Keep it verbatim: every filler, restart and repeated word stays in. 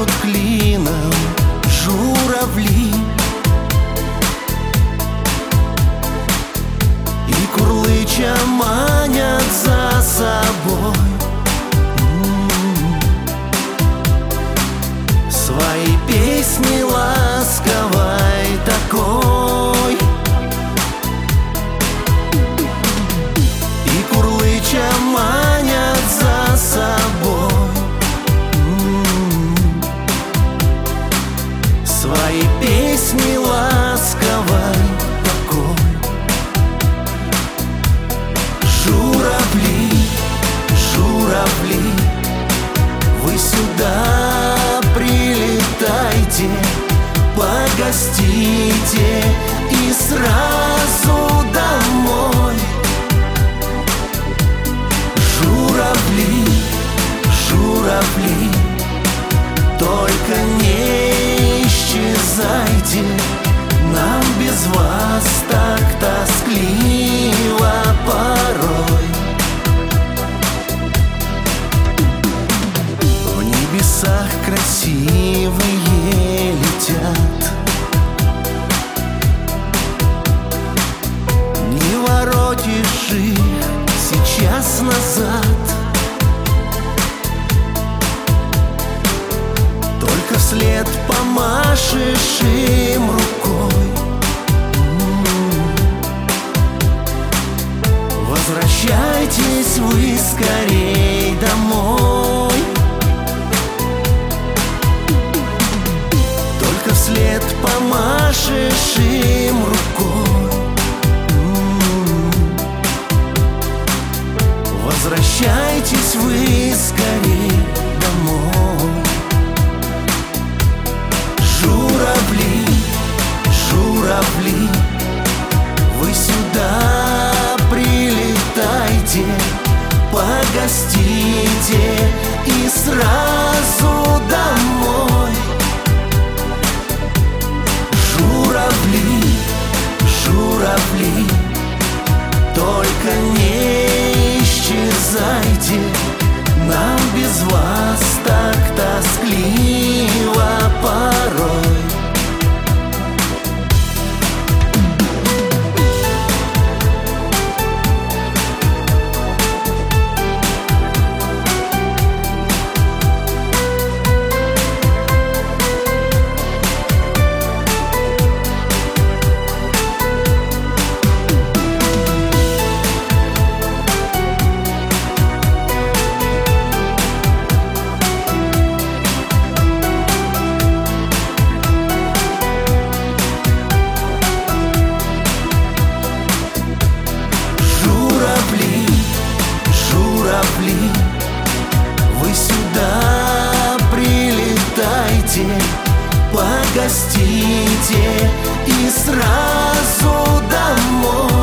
бьют клином журавли, и курлыча манят за собой свои песни ласковой такой. И курлыча манят за собой свои песни ласковой такой. Журавли, журавли, вы сюда прилетайте, погостите и сразу домой. Журавли, журавли, только не исчезайте, нам без вас так тоскливо порой. В небесах красивые летят, не воротишь их сейчас назад. Только вслед помашешь им рукой. Возвращайтесь вы скорей домой. Только вслед помашешь им рукой. Возвращайтесь вы скорей домой. Журавли, журавли, вы сюда прилетайте, погостите и сразу домой. Журавли, журавли, только не исчезайте, нам без вас так тоскливо порой. Журавли, вы сюда прилетайте, погостите и сразу домой.